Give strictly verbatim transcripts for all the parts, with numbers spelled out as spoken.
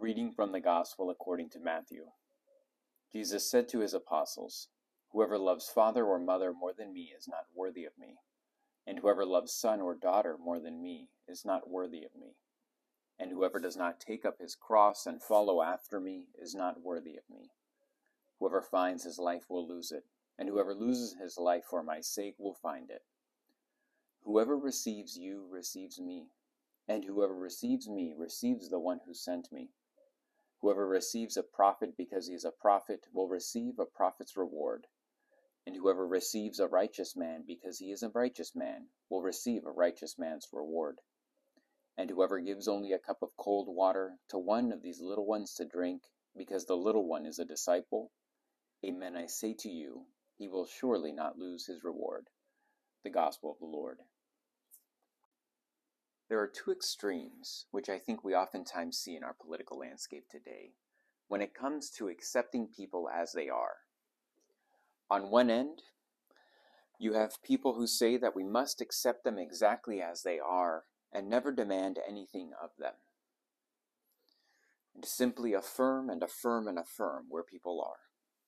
Reading from the Gospel according to Matthew. Jesus said to his apostles, "Whoever loves father or mother more than me is not worthy of me, and whoever loves son or daughter more than me is not worthy of me. And whoever does not take up his cross and follow after me is not worthy of me. Whoever finds his life will lose it, and whoever loses his life for my sake will find it. Whoever receives you receives me, and whoever receives me receives the one who sent me. Whoever receives a prophet because he is a prophet will receive a prophet's reward, and whoever receives a righteous man because he is a righteous man will receive a righteous man's reward. And whoever gives only a cup of cold water to one of these little ones to drink, because the little one is a disciple, amen, I say to you, he will surely not lose his reward." The Gospel of the Lord. There are two extremes which I think we oftentimes see in our political landscape today when it comes to accepting people as they are. On one end, you have people who say that we must accept them exactly as they are and never demand anything of them, and simply affirm and affirm and affirm where people are.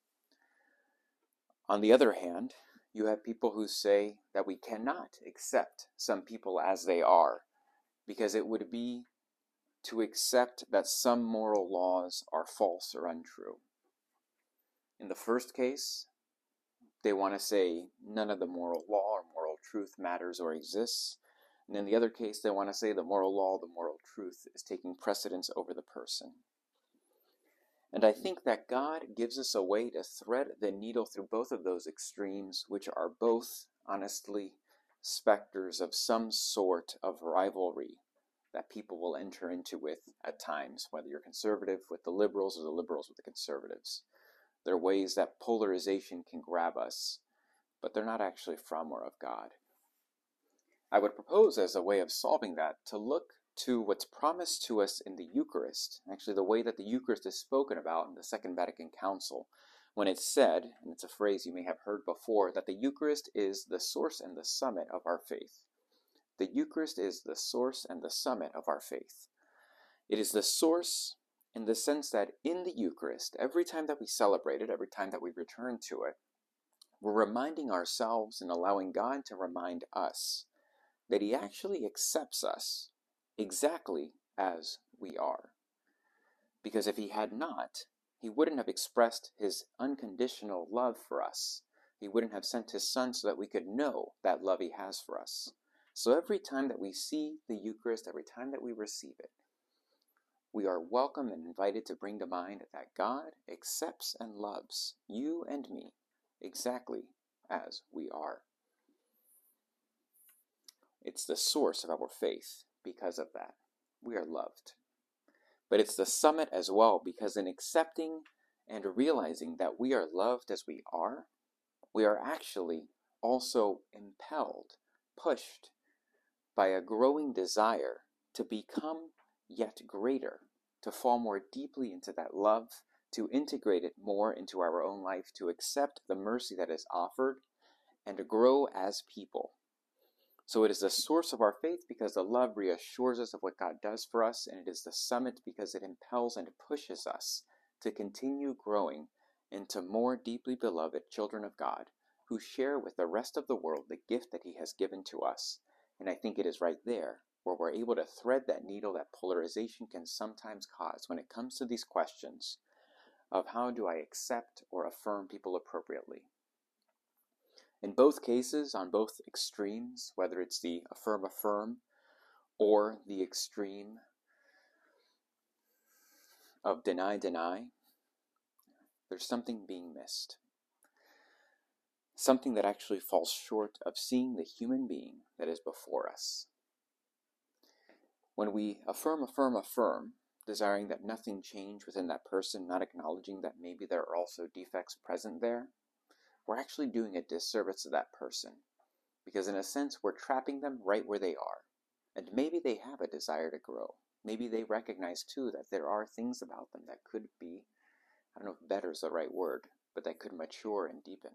On the other hand, you have people who say that we cannot accept some people as they are, because it would be to accept that some moral laws are false or untrue. In the first case, they want to say none of the moral law or moral truth matters or exists. And in the other case, they want to say the moral law, the moral truth is taking precedence over the person. And I think that God gives us a way to thread the needle through both of those extremes, which are both, honestly, specters of some sort of rivalry that people will enter into with at times, whether you're conservative with the liberals or the liberals with the conservatives. There are ways that polarization can grab us, but they're not actually from or of God. I would propose as a way of solving that to look to what's promised to us in the Eucharist, actually the way that the Eucharist is spoken about in the Second Vatican Council, when it's said, and it's a phrase you may have heard before, that the Eucharist is the source and the summit of our faith. The Eucharist is the source and the summit of our faith. It is the source in the sense that in the Eucharist, every time that we celebrate it, every time that we return to it, we're reminding ourselves and allowing God to remind us that He actually accepts us exactly as we are. Because if He had not, He wouldn't have expressed His unconditional love for us. He wouldn't have sent His Son so that we could know that love He has for us. So every time that we see the Eucharist, every time that we receive it, we are welcome and invited to bring to mind that God accepts and loves you and me exactly as we are. It's the source of our faith because of that. We are loved. But it's the summit as well, because in accepting and realizing that we are loved as we are, we are actually also impelled, pushed by a growing desire to become yet greater, to fall more deeply into that love, to integrate it more into our own life, to accept the mercy that is offered, and to grow as people. So it is the source of our faith because the love reassures us of what God does for us, and it is the summit because it impels and pushes us to continue growing into more deeply beloved children of God who share with the rest of the world the gift that He has given to us. And I think it is right there where we're able to thread that needle that polarization can sometimes cause when it comes to these questions of how do I accept or affirm people appropriately. In both cases, on both extremes, whether it's the affirm-affirm or the extreme of deny-deny, there's something being missed. Something that actually falls short of seeing the human being that is before us. When we affirm, affirm, affirm, desiring that nothing change within that person, not acknowledging that maybe there are also defects present there, we're actually doing a disservice to that person. Because in a sense, we're trapping them right where they are. And maybe they have a desire to grow. Maybe they recognize too that there are things about them that could be, I don't know if better is the right word, but that could mature and deepen.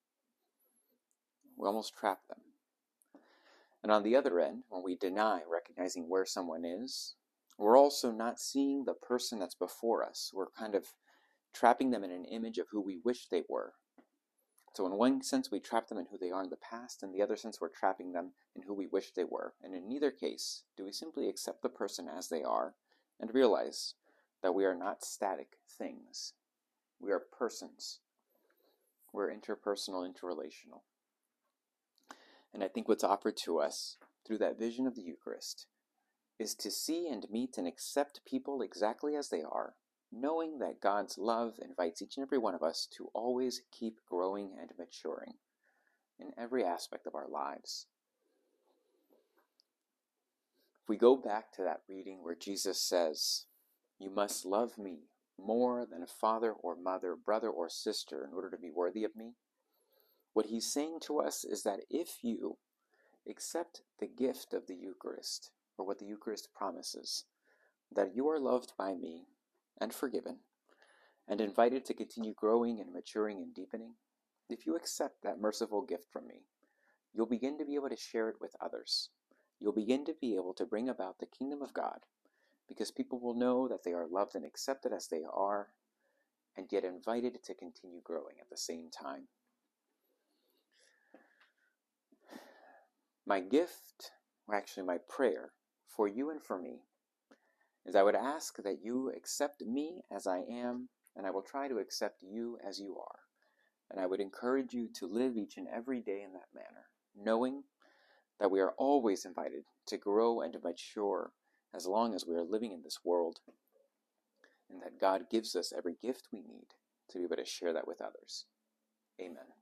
We almost trap them. And on the other end, when we deny recognizing where someone is, We're also not seeing the person that's before us. We're kind of trapping them in an image of who we wish they were. So in one sense, we trap them in who they are in the past. In the other sense, we're trapping them in who we wish they were. And in neither case do we simply accept the person as they are and realize that we are not static things. We are persons. We're interpersonal, interrelational. And I think what's offered to us through that vision of the Eucharist is to see and meet and accept people exactly as they are, knowing that God's love invites each and every one of us to always keep growing and maturing in every aspect of our lives. If we go back to that reading where Jesus says, "You must love me more than a father or mother, brother or sister in order to be worthy of me," what he's saying to us is that if you accept the gift of the Eucharist, or what the Eucharist promises, that you are loved by me and forgiven, and invited to continue growing and maturing and deepening, if you accept that merciful gift from me, you'll begin to be able to share it with others. You'll begin to be able to bring about the kingdom of God, because people will know that they are loved and accepted as they are, and yet invited to continue growing at the same time. My gift, or actually my prayer, for you and for me, is I would ask that you accept me as I am, and I will try to accept you as you are. And I would encourage you to live each and every day in that manner, knowing that we are always invited to grow and to mature as long as we are living in this world, and that God gives us every gift we need to be able to share that with others. Amen.